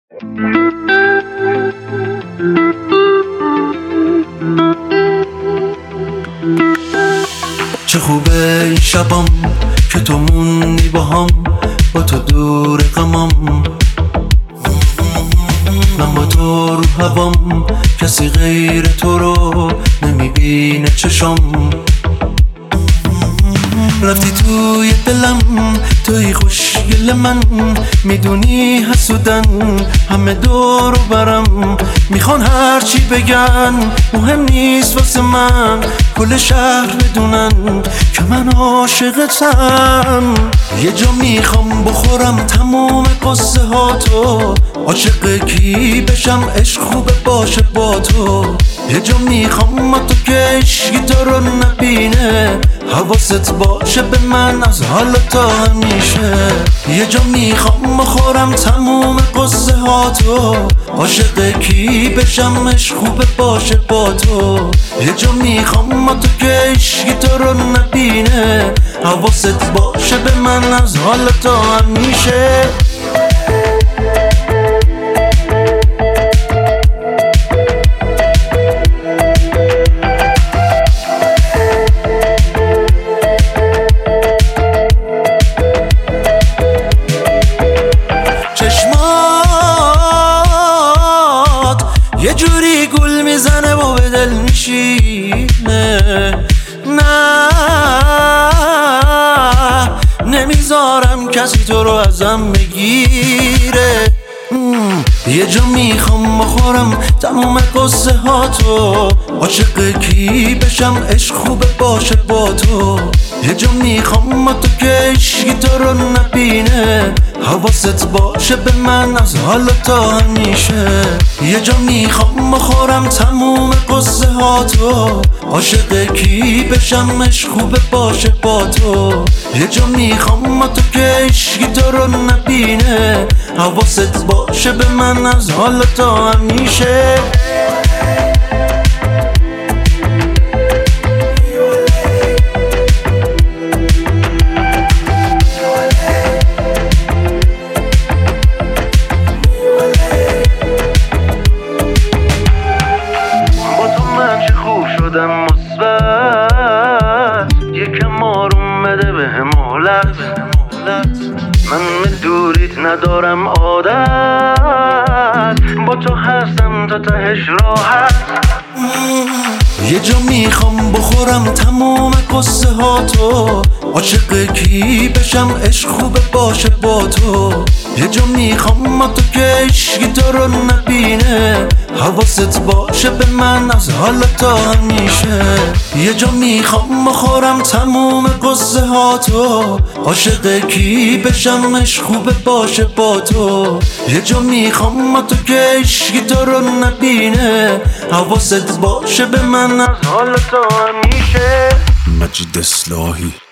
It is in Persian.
چه خوبه این شبام که تو موندی با هم، با تو دور غمام، من با تو رو هوام، کسی غیر تو رو نمیبینه چشام. رفتی توی دلم، توی خوشگل من، میدونی حسودن همه دور و برم، میخوان هرچی بگن مهم نیست واسه من، کل شهر بدونن که من عاشقتم. یه جا میخوام بخورم تموم قصه ها تو، عاشق کی بشم عشق خوبه باشه با تو. یه جا میخوام تو که عشقی تو رو نبینه، حواست باشه به من از حالا تا همیشه. یه جا میخوام بخورم تموم قصه ها تو، عاشق کی بشم عشق خوبه باشه با تو. یه جا میخوام تو که عشقی تو رو نبینه، حواست باشه به من از حالا تا همیشه. یه جوری گل میزنه و به دل میشینه، نه نمیذارم کسی تو رو ازم بگیره. یه جا میخوام بخورم تموم قصه ها تو، عاشق کی بشم عشق خوبه باشه با تو. یه جا میخوام تو که عشقی تو رو نبینه، حواست باشه به من از حالا تا همیشه. یه جا میخوام بخورم تموم قصه ها تو، عاشق کی بشم عشق خوبه باشه با تو. یه جا میخوام تو که عشقی تو رو نبینه، حواست باشه به من از حالا تا همیشه. شدم مثبت، یکم آروم بده بهم مهلت، من به دوریت ندارم عادت، با تو هستم تا تهش راحت. یه جا میخوام بخورم تموم قصه ها تو، عاشق کی بشم عشق خوبه باشه با تو. یه جا میخوام تو که عشقی تو رو نبینه، حواست باشه به من از حالا تا همیشه. یه جا میخوام بخورم تموم قصه ها تو، عاشق کی بشم عشق خوبه باشه با تو. یه جا میخوام تو که عشقی تو رو نبینه، حواست باشه به من از حالا تا همیشه. مجید اصلاحی.